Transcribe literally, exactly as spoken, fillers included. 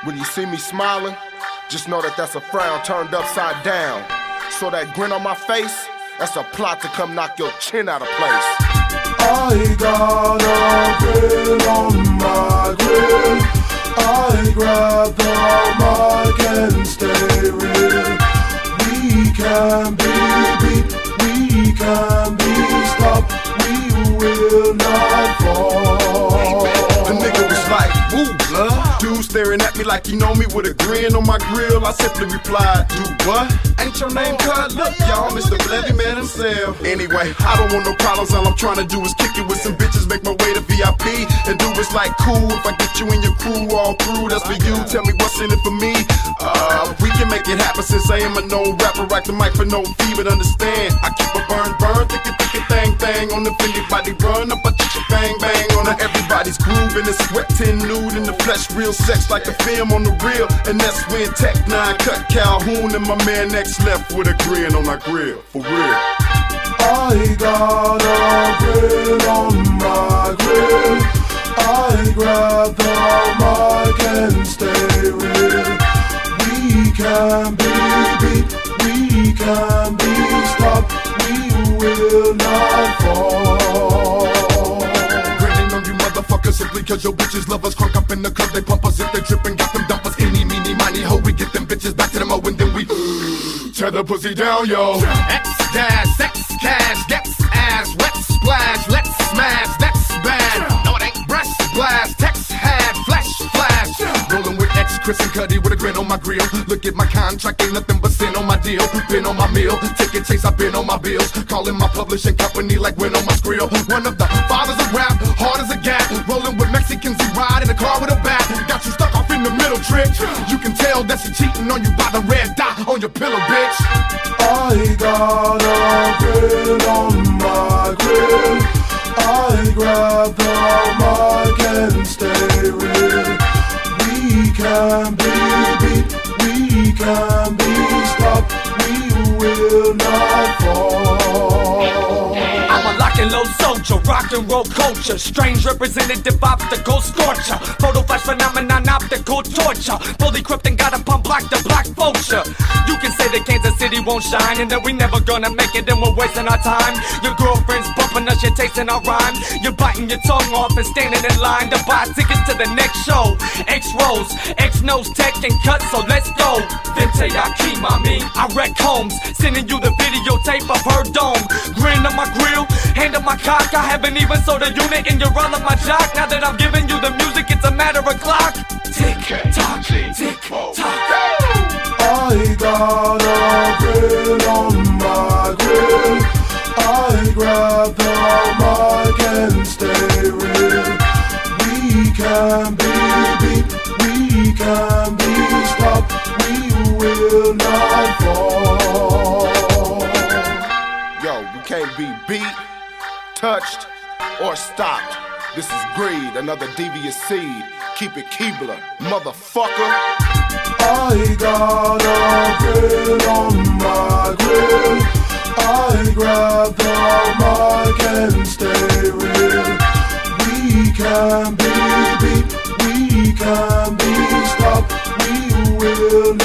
When you see me smiling, just know that that's a frown turned upside down. So that grin on my face, that's a plot to come knock your chin out of place. I got a grin on my grin. I grab the mic and stay real. We can be beat, we can be stopped, we will not fall. The nigga was like, woo, blood. Dude staring at me like he know me with a grin on my grill. I simply replied, dude, what? Ain't your name cut? Look, y'all, Mister Levy man himself. Anyway, I don't want no problems. All I'm trying to do is kick it with some bitches, make my way to V I P, and do it's like cool. If I get you and your crew all through, that's for you. Tell me what's in it for me. Uh, we can make it happen since I am a known rapper. Rock the mic for no fee, but understand, I keep a burn, burn, thick it, thick it, thang, thang. On the anybody run up, I touch a bang, bang. On the everybody's groove in the sweat, tin nude in the flesh, real sex like a film on the reel. And that's when Tech Nine cut Calhoun and my man next left with a grin on my grill, for real. I got a grin on my grill. I grab the mic and stay real. We can be beat, we can be stopped, we will not fall. Grinning on you motherfuckers simply cause your bitches love us. Crunk up in the club, they pump us if they trippin', got them dumpers. Any, meeny, miny, ho, we get them bitches back to the mo and then we tear the pussy down, yo. X gas, X cash, gets ass, wet splash, let's smash, that's bad. No, it ain't breast blast, text had, flash, flash. Rolling with X, Chris and Cuddy with a grin on my grill. Look at my contract, ain't nothing but sin on my deal. Been on my meal, taking chase, I've been on my bills. Calling my publishing company like win on my skrill. One of the fathers of rap, hard as a gap. Rolling with Mexicans who ride in a car with a bat. Got you stuck off in the middle, trick. You can tell that she cheating on you by the red dot on your pillow, bitch. I got a grin on my grill. I grab the mic and stay real. We can be beat, we can be stopped, we will not fall. I'm a lock and load soldier, rock and roll culture, strange representative, optical scorcher, photo flash phenomenon, optical torture, fully equipped and got a pump like the black vulture. You can say that Kansas City won't shine and that we never gonna make it and we're wasting our time. Your girlfriend's bumping us, you're tasting our rhyme. You're biting your tongue off and standing in line to buy tickets to the next show. X rolls, X knows tech and cut, so let's go. Vente aquí, mami, I wreck homes, sending you the videotape of her dome. Grin on my grill, hand on my cock, I haven't even sold a unit and you're all on my jock. Now that I'm giving you the music, it's a matter of clock. Tick tock, tick tock. I got a grin on my grill. I grab the mic and stay real. We can be beat, we can be stopped, we will not fall. Yo, we can't be beat, touched, or stopped. This is greed, another devious seed. Keep it Keebler, motherfucker. I got a grin on my grill. I grab the mic and stay real. We can be beat, we can be stopped, we will not